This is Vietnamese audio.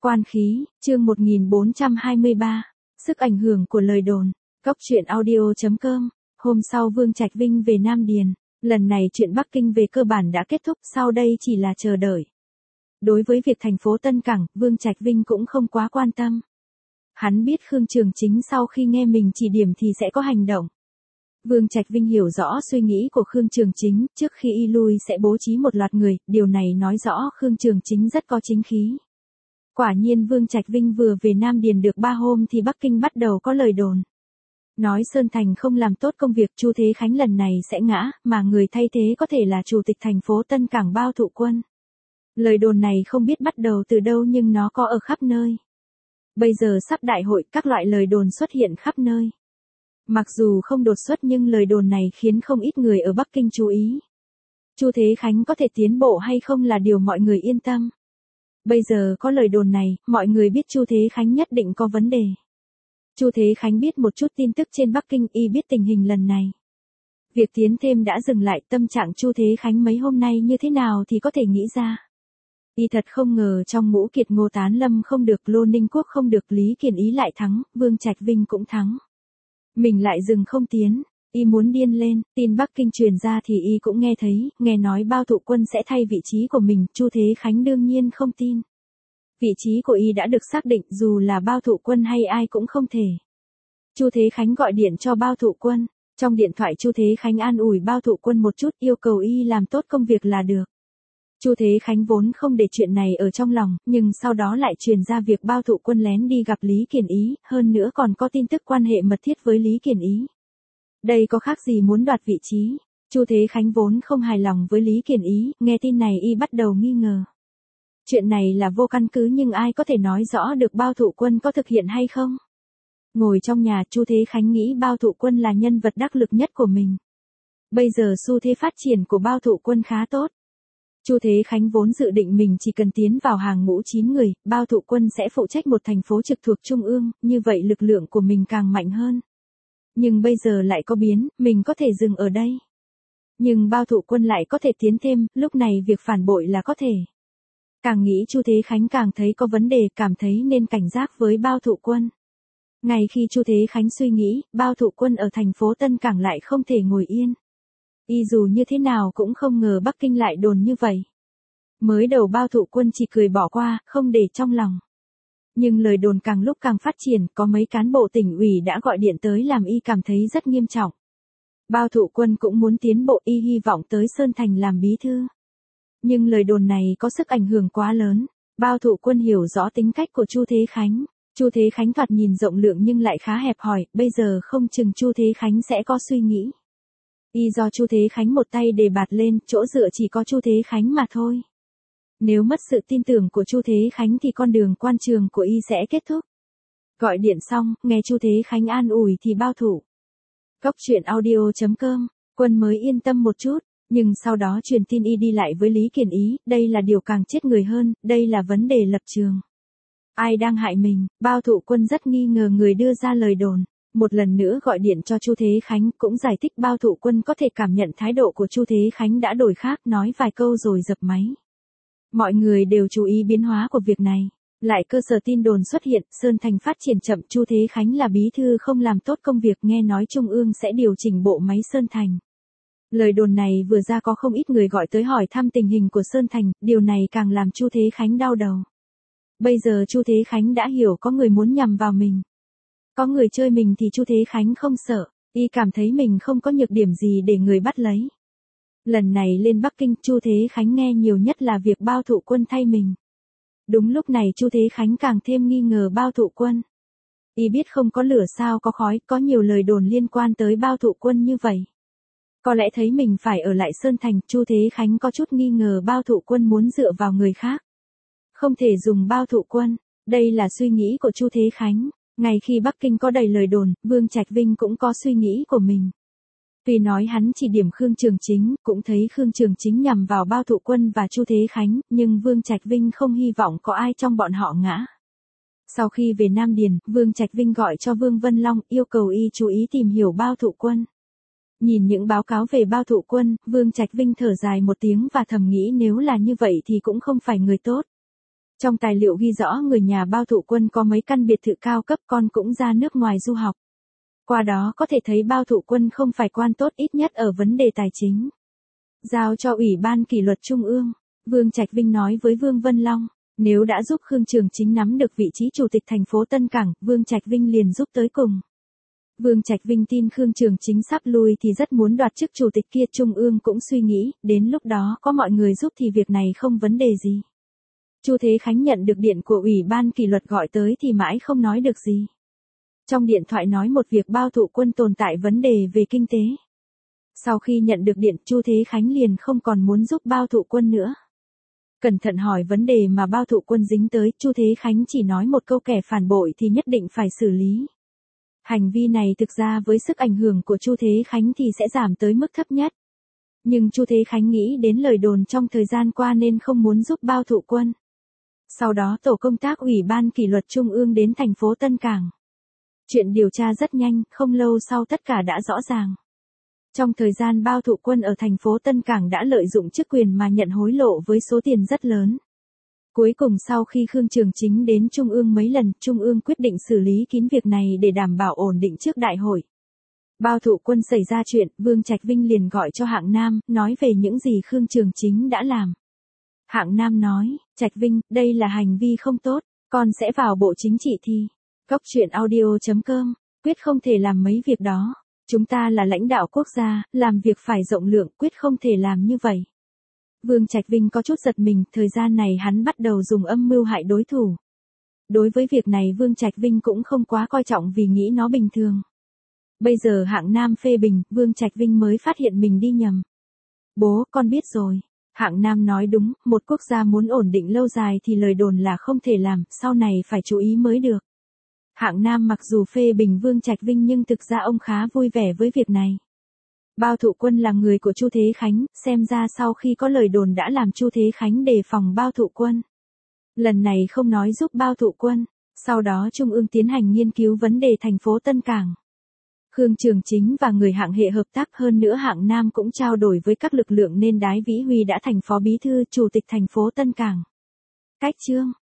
Quan khí, chương 1423. Sức ảnh hưởng của lời đồn. Cốc truyện audio.com. Hôm sau Vương Trạch Vinh về Nam Điền. Lần này chuyện Bắc Kinh về cơ bản đã kết thúc, sau đây chỉ là chờ đợi. Đối với việc thành phố Tân Cảng, Vương Trạch Vinh cũng không quá quan tâm. Hắn biết Khương Trường Chính sau khi nghe mình chỉ điểm thì sẽ có hành động. Vương Trạch Vinh hiểu rõ suy nghĩ của Khương Trường Chính, trước khi y lui sẽ bố trí một loạt người, điều này nói rõ Khương Trường Chính rất có chính khí. Quả nhiên Vương Trạch Vinh vừa về Nam Điền được 3 hôm thì Bắc Kinh bắt đầu có lời đồn. Nói Sơn Thành không làm tốt công việc, Chu Thế Khánh lần này sẽ ngã, mà người thay thế có thể là Chủ tịch thành phố Tân Cảng Bao Thụ Quân. Lời đồn này không biết bắt đầu từ đâu nhưng nó có ở khắp nơi. Bây giờ sắp đại hội, các loại lời đồn xuất hiện khắp nơi. Mặc dù không đột xuất nhưng lời đồn này khiến không ít người ở Bắc Kinh chú ý. Chu Thế Khánh có thể tiến bộ hay không là điều mọi người yên tâm. Bây giờ có lời đồn này, mọi người biết Chu Thế Khánh nhất định có vấn đề. Chu Thế Khánh biết một chút tin tức trên Bắc Kinh, y biết tình hình lần này. Việc tiến thêm đã dừng lại, tâm trạng Chu Thế Khánh mấy hôm nay như thế nào thì có thể nghĩ ra. Y thật không ngờ trong Ngũ Kiệt Ngô Tán Lâm không được, Lô Ninh Quốc không được, Lý Kiền Ý lại thắng, Vương Trạch Vinh cũng thắng. Mình lại dừng không tiến, y muốn điên lên, tin Bắc Kinh truyền ra thì y cũng nghe thấy, nghe nói Bao Thụ Quân sẽ thay vị trí của mình, Chu Thế Khánh đương nhiên không tin. Vị trí của y đã được xác định, dù là Bao Thụ Quân hay ai cũng không thể. Chu Thế Khánh gọi điện cho Bao Thụ Quân, trong điện thoại Chu Thế Khánh an ủi Bao Thụ Quân một chút, yêu cầu y làm tốt công việc là được. Chu Thế Khánh vốn không để chuyện này ở trong lòng, nhưng sau đó lại truyền ra việc Bao Thụ Quân lén đi gặp Lý Kiền Ý, hơn nữa còn có tin tức quan hệ mật thiết với Lý Kiền Ý. Đây có khác gì muốn đoạt vị trí? Chu Thế Khánh vốn không hài lòng với Lý Kiền Ý, nghe tin này y bắt đầu nghi ngờ. Chuyện này là vô căn cứ nhưng ai có thể nói rõ được Bao Thụ Quân có thực hiện hay không? Ngồi trong nhà, Chu Thế Khánh nghĩ Bao Thụ Quân là nhân vật đắc lực nhất của mình. Bây giờ xu thế phát triển của Bao Thụ Quân khá tốt. Chu Thế Khánh vốn dự định mình chỉ cần tiến vào hàng ngũ 9 người, Bao Thụ Quân sẽ phụ trách một thành phố trực thuộc trung ương, như vậy lực lượng của mình càng mạnh hơn. Nhưng bây giờ lại có biến, mình có thể dừng ở đây. Nhưng Bao Thụ Quân lại có thể tiến thêm, lúc này việc phản bội là có thể. Càng nghĩ Chu Thế Khánh càng thấy có vấn đề, cảm thấy nên cảnh giác với Bao Thụ Quân. Ngay khi Chu Thế Khánh suy nghĩ, Bao Thụ Quân ở thành phố Tân Cảng lại không thể ngồi yên. Y dù như thế nào cũng không ngờ Bắc Kinh lại đồn như vậy. Mới đầu Bao Thụ Quân chỉ cười bỏ qua, không để trong lòng. Nhưng lời đồn càng lúc càng phát triển, có mấy cán bộ tỉnh ủy đã gọi điện tới làm y cảm thấy rất nghiêm trọng. Bao Thụ Quân cũng muốn tiến bộ, y hy vọng tới Sơn Thành làm bí thư. Nhưng lời đồn này có sức ảnh hưởng quá lớn. Bao Thụ Quân hiểu rõ tính cách của Chu Thế Khánh. Chu Thế Khánh thoạt nhìn rộng lượng nhưng lại khá hẹp hòi, bây giờ không chừng Chu Thế Khánh sẽ có suy nghĩ. Y do Chu Thế Khánh một tay đề bạt lên, chỗ dựa chỉ có Chu Thế Khánh mà thôi. Nếu mất sự tin tưởng của Chu Thế Khánh thì con đường quan trường của y sẽ kết thúc. Gọi điện xong, nghe Chu Thế Khánh an ủi thì Bao Thụ. Cốc truyện audio.com, Quân mới yên tâm một chút, nhưng sau đó truyền tin y đi lại với Lý Kiền Ý, đây là điều càng chết người hơn, đây là vấn đề lập trường. Ai đang hại mình? Bao Thụ Quân rất nghi ngờ người đưa ra lời đồn. Một lần nữa gọi điện cho Chu Thế Khánh, cũng giải thích Bao Thụ Quân có thể cảm nhận thái độ của Chu Thế Khánh đã đổi khác, nói vài câu rồi dập máy. Mọi người đều chú ý biến hóa của việc này. Lại cơ sở tin đồn xuất hiện, Sơn Thành phát triển chậm, Chu Thế Khánh là bí thư không làm tốt công việc, nghe nói Trung ương sẽ điều chỉnh bộ máy Sơn Thành. Lời đồn này vừa ra có không ít người gọi tới hỏi thăm tình hình của Sơn Thành, điều này càng làm Chu Thế Khánh đau đầu. Bây giờ Chu Thế Khánh đã hiểu có người muốn nhằm vào mình. Có người chơi mình thì Chu Thế Khánh không sợ, y cảm thấy mình không có nhược điểm gì để người bắt lấy. Lần này lên Bắc Kinh, Chu Thế Khánh nghe nhiều nhất là việc Bao Thụ Quân thay mình. Đúng lúc này Chu Thế Khánh càng thêm nghi ngờ Bao Thụ Quân. Y biết không có lửa sao có khói, có nhiều lời đồn liên quan tới Bao Thụ Quân như vậy. Có lẽ thấy mình phải ở lại Sơn Thành, Chu Thế Khánh có chút nghi ngờ Bao Thụ Quân muốn dựa vào người khác. Không thể dùng Bao Thụ Quân, đây là suy nghĩ của Chu Thế Khánh. Ngay khi Bắc Kinh có đầy lời đồn, Vương Trạch Vinh cũng có suy nghĩ của mình. Tuy nói hắn chỉ điểm Khương Trường Chính, cũng thấy Khương Trường Chính nhằm vào Bao Thụ Quân và Chu Thế Khánh, nhưng Vương Trạch Vinh không hy vọng có ai trong bọn họ ngã. Sau khi về Nam Điền, Vương Trạch Vinh gọi cho Vương Vân Long, yêu cầu y chú ý tìm hiểu Bao Thụ Quân. Nhìn những báo cáo về Bao Thụ Quân, Vương Trạch Vinh thở dài một tiếng và thầm nghĩ nếu là như vậy thì cũng không phải người tốt. Trong tài liệu ghi rõ người nhà Bao Thụ Quân có mấy căn biệt thự cao cấp, con cũng ra nước ngoài du học. Qua đó có thể thấy Bao Thụ Quân không phải quan tốt, ít nhất ở vấn đề tài chính. Giao cho Ủy ban Kỷ luật Trung ương, Vương Trạch Vinh nói với Vương Vân Long, nếu đã giúp Khương Trường Chính nắm được vị trí chủ tịch thành phố Tân Cảng, Vương Trạch Vinh liền giúp tới cùng. Vương Trạch Vinh tin Khương Trường Chính sắp lui thì rất muốn đoạt chức chủ tịch kia, Trung ương cũng suy nghĩ, đến lúc đó có mọi người giúp thì việc này không vấn đề gì. Chu Thế Khánh nhận được điện của Ủy ban Kỷ luật gọi tới thì mãi không nói được gì. Trong điện thoại nói một việc Bao Thụ Quân tồn tại vấn đề về kinh tế. Sau khi nhận được điện, Chu Thế Khánh liền không còn muốn giúp Bao Thụ Quân nữa. Cẩn thận hỏi vấn đề mà Bao Thụ Quân dính tới, Chu Thế Khánh chỉ nói một câu kẻ phản bội thì nhất định phải xử lý. Hành vi này thực ra với sức ảnh hưởng của Chu Thế Khánh thì sẽ giảm tới mức thấp nhất. Nhưng Chu Thế Khánh nghĩ đến lời đồn trong thời gian qua nên không muốn giúp Bao Thụ Quân. Sau đó tổ công tác Ủy ban Kỷ luật Trung ương đến thành phố Tân Cảng. Chuyện điều tra rất nhanh, không lâu sau tất cả đã rõ ràng. Trong thời gian Bao Thụ Quân ở thành phố Tân Cảng đã lợi dụng chức quyền mà nhận hối lộ với số tiền rất lớn. Cuối cùng sau khi Khương Trường Chính đến Trung ương mấy lần, Trung ương quyết định xử lý kín việc này để đảm bảo ổn định trước đại hội. Bao Thụ Quân xảy ra chuyện, Vương Trạch Vinh liền gọi cho Hạng Nam, nói về những gì Khương Trường Chính đã làm. Hạng Nam nói, Trạch Vinh, đây là hành vi không tốt, con sẽ vào Bộ Chính trị thi. Cóc truyện audio.com, quyết không thể làm mấy việc đó. Chúng ta là lãnh đạo quốc gia, làm việc phải rộng lượng, quyết không thể làm như vậy. Vương Trạch Vinh có chút giật mình, thời gian này hắn bắt đầu dùng âm mưu hại đối thủ. Đối với việc này Vương Trạch Vinh cũng không quá coi trọng vì nghĩ nó bình thường. Bây giờ Hạng Nam phê bình, Vương Trạch Vinh mới phát hiện mình đi nhầm. Bố, con biết rồi. Hạng Nam nói đúng, một quốc gia muốn ổn định lâu dài thì lời đồn là không thể làm, sau này phải chú ý mới được. Hạng Nam mặc dù phê bình Vương Trạch Vinh nhưng thực ra ông khá vui vẻ với việc này. Bao Thụ Quân là người của Chu Thế Khánh, xem ra sau khi có lời đồn đã làm Chu Thế Khánh đề phòng Bao Thụ Quân. Lần này không nói giúp Bao Thụ Quân, sau đó Trung ương tiến hành nghiên cứu vấn đề thành phố Tân Cảng. Khương Trường Chính và người Hạng hệ hợp tác, hơn nữa Hạng Nam cũng trao đổi với các lực lượng nên Đái Vĩ Huy đã thành phó bí thư chủ tịch thành phố Tân Cảng. Cách chương